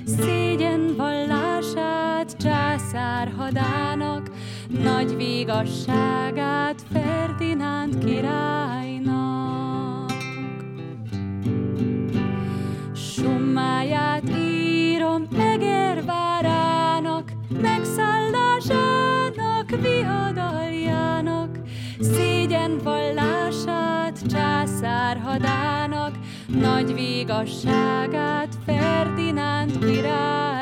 szégyenvallását császár hadának, nagy vigasságát Ferdinánd királynak. Summáját írom Egervárának, megszállásának, viadaljának, szégyenvallását császár hadának, nagy vigasságát Ferdinánd király.